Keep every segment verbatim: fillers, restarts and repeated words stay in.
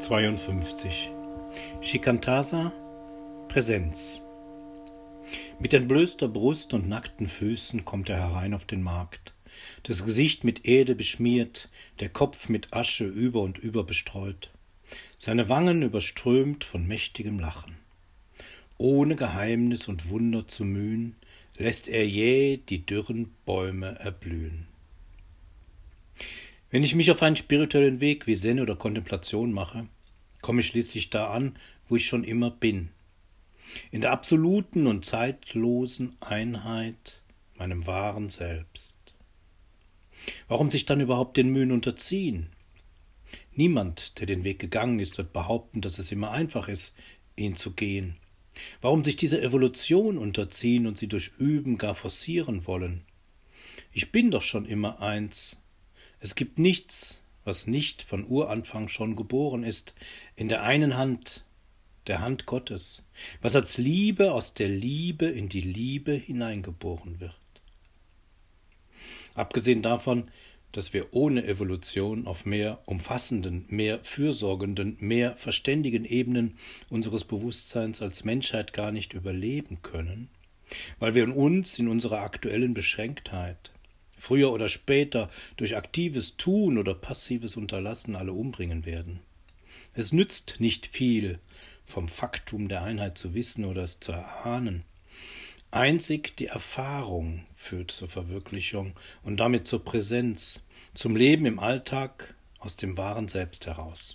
zweiundfünfzig. Shikantaza, Präsenz. Mit entblößter Brust und nackten Füßen kommt er herein auf den Markt, das Gesicht mit Erde beschmiert, der Kopf mit Asche über und über bestreut, seine Wangen überströmt von mächtigem Lachen. Ohne Geheimnis und Wunder zu mühen, lässt er jäh die dürren Bäume erblühen. Wenn ich mich auf einen spirituellen Weg wie Zen oder Kontemplation mache, komme ich schließlich da an, wo ich schon immer bin. In der absoluten und zeitlosen Einheit, meinem wahren Selbst. Warum sich dann überhaupt den Mühen unterziehen? Niemand, der den Weg gegangen ist, wird behaupten, dass es immer einfach ist, ihn zu gehen. Warum sich dieser Evolution unterziehen und sie durch Üben gar forcieren wollen? Ich bin doch schon immer eins. Es gibt nichts, was nicht von Uranfang schon geboren ist, in der einen Hand, der Hand Gottes, was als Liebe aus der Liebe in die Liebe hineingeboren wird. Abgesehen davon, dass wir ohne Evolution auf mehr umfassenden, mehr fürsorgenden, mehr verständigen Ebenen unseres Bewusstseins als Menschheit gar nicht überleben können, weil wir in uns, in unserer aktuellen Beschränktheit, früher oder später durch aktives Tun oder passives Unterlassen alle umbringen werden. Es nützt nicht viel, vom Faktum der Einheit zu wissen oder es zu erahnen. Einzig die Erfahrung führt zur Verwirklichung und damit zur Präsenz, zum Leben im Alltag aus dem wahren Selbst heraus.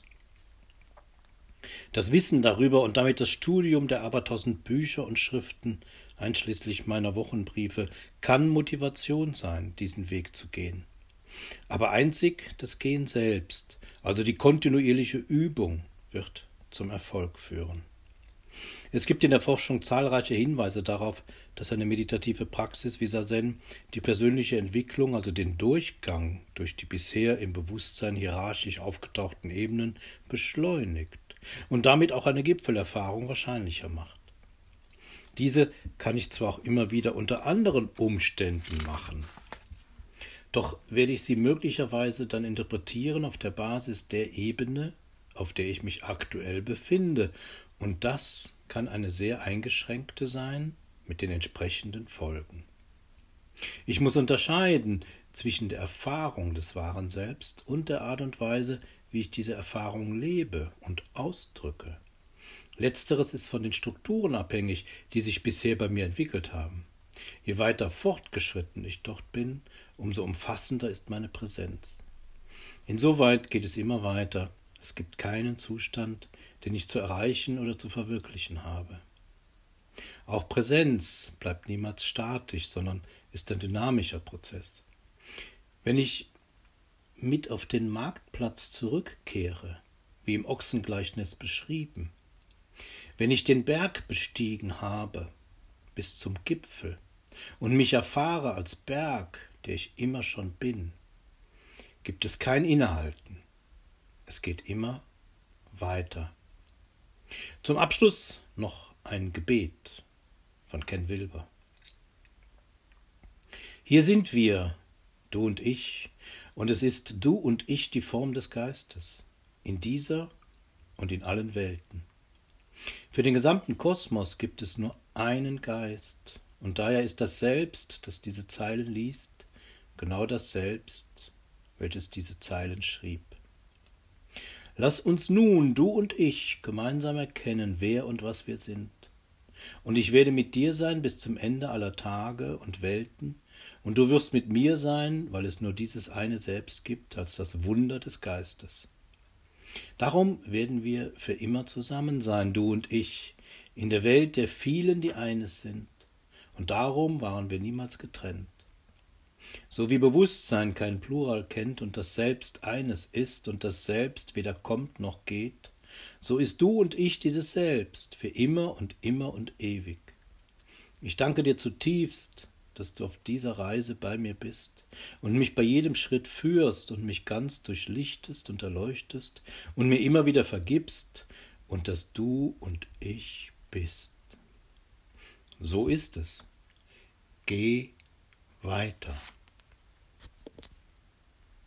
Das Wissen darüber und damit das Studium der abertausend Bücher und Schriften, einschließlich meiner Wochenbriefe, kann Motivation sein, diesen Weg zu gehen. Aber einzig das Gehen selbst, also die kontinuierliche Übung, wird zum Erfolg führen. Es gibt in der Forschung zahlreiche Hinweise darauf, dass eine meditative Praxis wie Zazen die persönliche Entwicklung, also den Durchgang durch die bisher im Bewusstsein hierarchisch aufgetauchten Ebenen, beschleunigt und damit auch eine Gipfelerfahrung wahrscheinlicher macht. Diese kann ich zwar auch immer wieder unter anderen Umständen machen, doch werde ich sie möglicherweise dann interpretieren auf der Basis der Ebene, auf der ich mich aktuell befinde, und das kann eine sehr eingeschränkte sein mit den entsprechenden Folgen. Ich muss unterscheiden zwischen der Erfahrung des wahren Selbst und der Art und Weise, wie ich diese Erfahrung lebe und ausdrücke. Letzteres ist von den Strukturen abhängig, die sich bisher bei mir entwickelt haben. Je weiter fortgeschritten ich dort bin, umso umfassender ist meine Präsenz. Insoweit geht es immer weiter. Es gibt keinen Zustand, den ich zu erreichen oder zu verwirklichen habe. Auch Präsenz bleibt niemals statisch, sondern ist ein dynamischer Prozess. Wenn ich mit auf den Marktplatz zurückkehre, wie im Ochsengleichnis beschrieben, wenn ich den Berg bestiegen habe, bis zum Gipfel, und mich erfahre als Berg, der ich immer schon bin, gibt es kein Innehalten. Es geht immer weiter. Zum Abschluss noch ein Gebet von Ken Wilber. Hier sind wir, du und ich, und es ist du und ich die Form des Geistes, in dieser und in allen Welten. Für den gesamten Kosmos gibt es nur einen Geist, und daher ist das Selbst, das diese Zeilen liest, genau das Selbst, welches diese Zeilen schrieb. Lass uns nun, du und ich, gemeinsam erkennen, wer und was wir sind. Und ich werde mit dir sein bis zum Ende aller Tage und Welten, und du wirst mit mir sein, weil es nur dieses eine Selbst gibt, als das Wunder des Geistes. Darum werden wir für immer zusammen sein, du und ich, in der Welt der vielen, die eines sind. Und darum waren wir niemals getrennt. So wie Bewusstsein kein Plural kennt und das Selbst eines ist und das Selbst weder kommt noch geht, so ist du und ich dieses Selbst für immer und immer und ewig. Ich danke dir zutiefst, dass du auf dieser Reise bei mir bist und mich bei jedem Schritt führst und mich ganz durchlichtest und erleuchtest und mir immer wieder vergibst und dass du und ich bist. So ist es. Geh weiter.